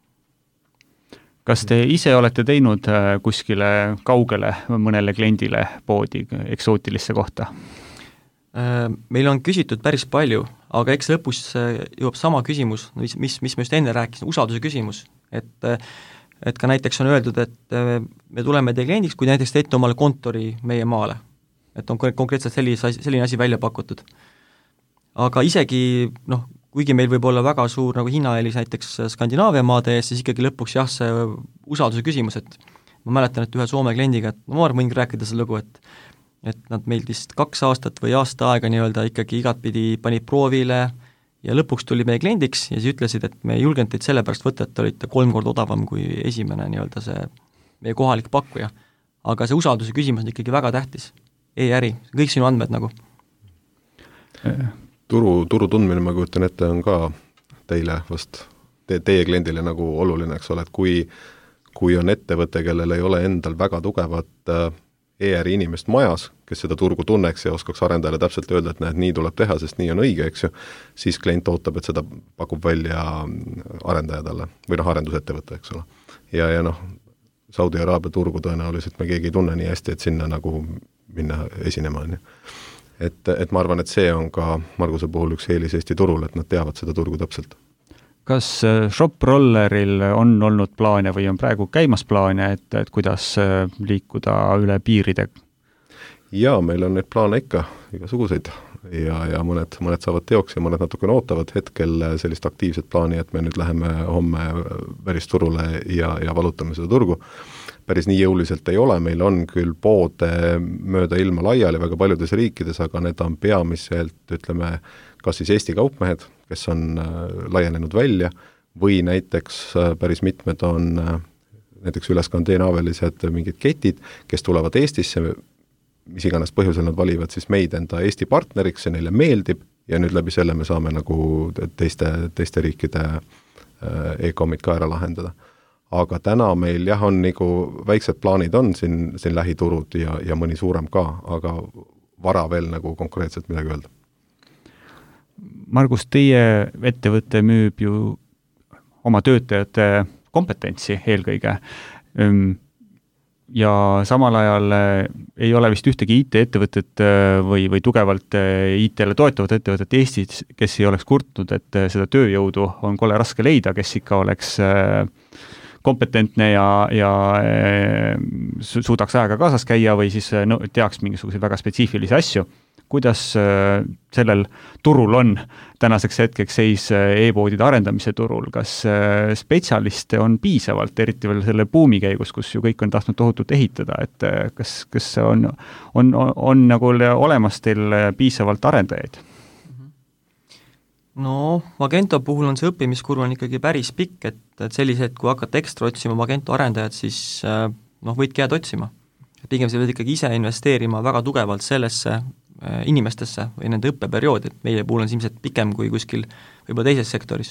Kas te ise olete teinud kuskile kaugele mõnele kliendile poodi eksootilisse kohta? Meil on küsitud päris palju, aga eks lõpus jõuab sama küsimus, mis, mis, mis me just enne rääkisin, usalduse küsimus, et et ka näiteks on öeldud, et me tuleme teie kliendiks, kui näiteks teete omale kontori meie maale, et on konkreetselt sellise, selline asi välja pakutud. Aga isegi, noh, kuigi meil võib olla väga suur nagu hinnaeelis näiteks Skandinaavia maade ees, siis ikkagi lõpuks jah, see usalduse küsimus, et ma mäletan, et ühe Soome kliendiga, et ma võin rääkida see lugu, et et nad meil vist kaks aastat või aasta aega nii-öelda ikkagi igatpidi panid proovile ja lõpuks tuli meie kliendiks ja siis ütlesid, et me ei julgenud teid sellepärast võtta, et te olite kolm korda odavam kui esimene nii-öelda see meie kohalik pakkuja. Aga see usalduse küsimus on ikkagi väga tähtis. E-äri, kõik sinu andmed nagu. Turu, turu tundmine, ma kujutan ette, on ka teile vast, te, teie kliendile nagu oluline, eks ole, et kui, kui on ettevõte, kellel ei ole endal väga tugevat e-äri inimest majas, kes seda turgu tunneks ja oskaks arendajale täpselt öelda, et näed, nii tuleb teha, sest nii on õige, eks ju, siis klient ootab, et seda pakub välja arendaja talle või noh, arendusettevõte, eks ole. Ja, ja noh, Saudi-Araabia turgu tõenäoliselt me keegi ei tunne nii hästi, et sinna nagu minna esinema. Et, et ma arvan, et see on ka Marguse puhul üks eelis Eesti turul, et nad teavad seda turgu täpselt. Kas ShopRolleril on olnud plaane või on praegu käimas plaane, et, et kuidas liikuda üle piiride? Jaa, meil on neid plaane ikka igasuguseid ja, ja mõned, mõned saavad teoks ja mõned natukene ootavad hetkel sellist aktiivset plaani, et me nüüd läheme homme välisturule ja, ja valutame seda turgu. Päris nii jõuliselt ei ole, meil on küll poode mööda ilma laiali väga paljudes riikides, aga need on peamiselt, ütleme, kas siis Eesti kaupmehed, kes on laienenud välja, või näiteks päris mitmed on näiteks üle skandinaavialised mingid ketid, kes tulevad Eestisse, mis iganes põhjusel nad valivad siis meid enda Eesti partneriks, see neile meeldib ja nüüd läbi selle me saame nagu teiste, teiste riikide e-komid ka ära lahendada. Aga täna meil jah, on nagu väiksed plaanid on siin, siin lähiturud ja, ja mõni suurem ka, aga vara veel nagu konkreetselt midagi öelda. Margus, teie ettevõte müüb ju oma töötajate kompetentsi eelkõige ja samal ajal ei ole vist ühtegi I T-ettevõtet või, või tugevalt I T-le toetavat ettevõtet Eestis, kes ei oleks kurtnud, et seda tööjõudu on kole raske leida, kes ikka oleks kompetentne ja, ja suudaks ajaga kaasas käia või siis no, teaks mingisuguseid väga spetsiifilisi asju. Kuidas sellel turul on tänaseks hetkeks seis e-poodide arendamise turul? Kas spetsialiste on piisavalt, eriti veel selle buumi käigus, kus ju kõik on tahtnud tohutult ehitada, et kas, kas on, on, on, on nagu olemas teil piisavalt arendajaid? No Magento puhul on see õppimiskurv on ikkagi päris pikk, et, et sellised, kui hakkad ekstra otsima Magento arendajad, siis noh, võidki jääd otsima. Pigem sa võid ikkagi ise investeerima väga tugevalt sellesse inimestesse või nende õppeperioodi, et meie puhul on ilmselt pikem kui kuskil võib-olla teises sektoris.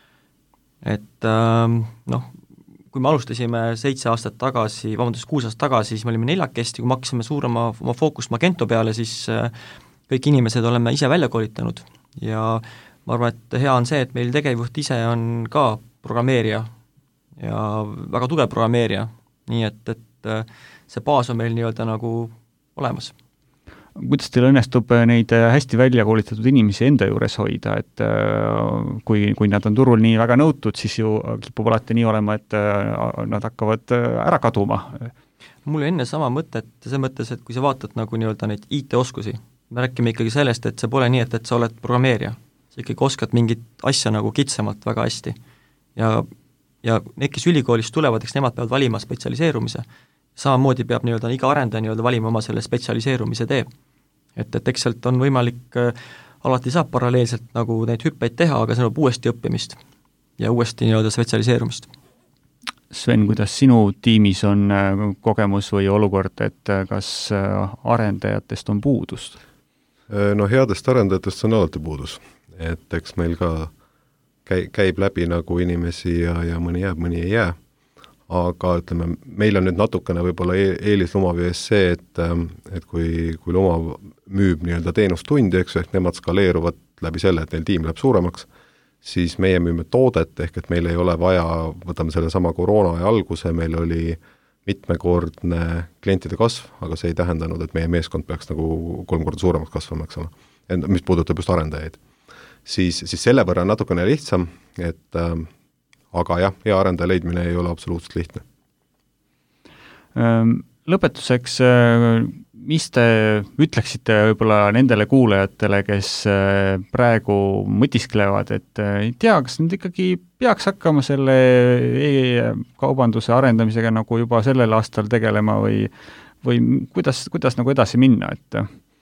Et noh, kui me alustasime seitse aastat tagasi, vabandust, kuus aastat tagasi, siis me olime neljakesti, kui me hakkasime suurema oma fookust Magento peale, siis kõik inimesed oleme ise välja koolitanud ja ma arvan, et hea on see, et meil tegevjuht ise on ka programmeerija ja väga tugev programmeerija, nii et, et see baas on meil nii-öelda nagu olemas. Kuidas teil õnnestub neid hästi välja koolitatud inimesi enda juures hoida, et kui, kui nad on turul nii väga nõutud, siis ju kipub alati nii olema, et nad hakkavad ära kaduma? Mul enne sama mõtet, see mõttes, et kui sa vaatad nagu nii-öelda neid I T-oskusi, me räägime ikkagi sellest, et see pole nii, et, et sa oled programmeerija, sa ikkagi oskad mingit asja nagu kitsamalt väga hästi. Ja, ja need, kes ülikoolist tulevad, eks nemad peavad valima spetsialiseerumise. Samamoodi peab nii-öelda iga arendaja nii-öelda valima oma selle spetsialiseerumise tee. Et, et eks sealt on võimalik, alati saab paralleelselt nagu neid hüppeid teha, aga see on uuesti õppimist ja uuesti nii-öelda spetsialiseerumist. Sven, kuidas sinu tiimis on kogemus või olukord, et kas arendajatest on puudust? No headest arendajatest on alati puudus. Et eks meil ka käi, käib läbi nagu inimesi ja, ja mõni jääb, mõni ei jää. Aga ütleme, meil on nüüd natukene võib-olla eelis Lumavi ees see, et, et kui, kui Lumav müüb nii-öelda teenustundi, eks, ehk nemad skaleeruvad läbi selle, et neil tiim läheb suuremaks, siis meie müüme toodet, ehk et meil ei ole vaja, võtame selle sama koroona ja alguse, meil oli mitmekordne klientide kasv, aga see ei tähendanud, et meie meeskond peaks nagu kolm korda suuremaks kasvama, eks ole, mis puudutab just arendajaid. Siis, siis selle võrra natukene lihtsam, et aga jah, hea arendaja leidmine ei ole absoluutselt lihtne. Lõpetuseks, mis te ütleksite võib-olla nendele kuulajatele, kes praegu mõtisklevad, et ei tea, kas nüüd ikkagi peaks hakkama selle e-kaubanduse arendamisega nagu juba sellel aastal tegelema või, või kuidas, kuidas nagu edasi minna, et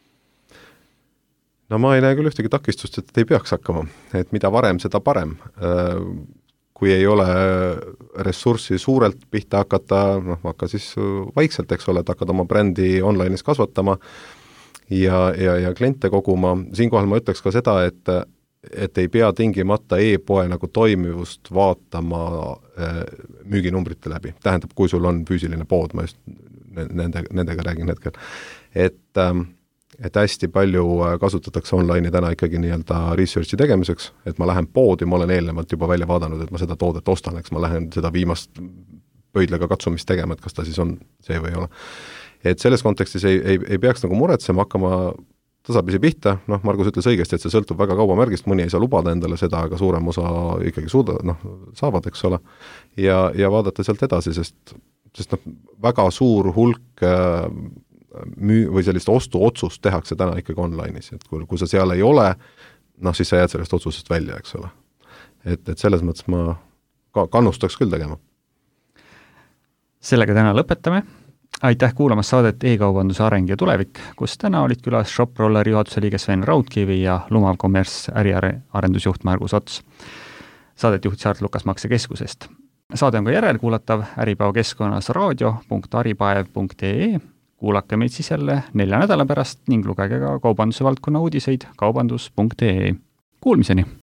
no ma ei näe küll ühtegi takistust, et ei peaks hakkama, et mida varem, seda parem. Kui ei ole ressurssi suurelt pihta hakata, noh, hakka siis vaikselt, eks ole, et hakkad oma brändi online'is kasvatama ja, ja, ja kliente koguma. Siinkohal ma ütleks ka seda, et, et ei pea tingimata e-poe nagu toimivust vaatama müüginumbrite läbi. Tähendab, kui sul on füüsiline pood, ma just nende, nendega räägin hetkel, et et hästi palju kasutatakse online'i täna ikkagi nii-öelda researchi tegemiseks, et ma lähen poodi, ma olen eelnevalt juba välja vaadanud, et ma seda toodet ostan, eks ma lähen seda viimast pöidlega katsumist tegema, et kas ta siis on see või ei ole. Et selles kontekstis ei, ei, ei peaks nagu muretsema, hakkama tasapisi pihta, noh, Margus ütles õigesti, et see sõltub väga kaubamärgist, mõni ei saa lubada endale seda, aga suurem osa ikkagi suuda, noh, saavad, eks ole, ja, ja vaadata sealt edasi, sest, sest noh, väga suur hulk müü- või sellist ostuotsust tehakse täna ikkagi online'is, et kui, kui sa seal ei ole, noh, siis sa jääd sellest otsusest välja, eks ole. Et, et selles mõttes ma ka kannustaks küll tegema. Sellega täna lõpetame. Aitäh kuulamast saadet E-kaubanduse areng ja tulevik, kus täna olid külas ShopRolleri juhatuse liige Sven Raudkivi ja Lumav Kommerts äriarendusjuht Margus Ots. Saadet juhtis Art Lukas Maksekeskusest. Saade on ka järelkuulatav Äripäeva keskkonnas raadio punkt aripaev punkt ee. Kuulake meid siis jälle nelja nädala pärast ning lugege ka kaubanduse valdkonna uudiseid kaubandus punkt ee. Kuulmiseni!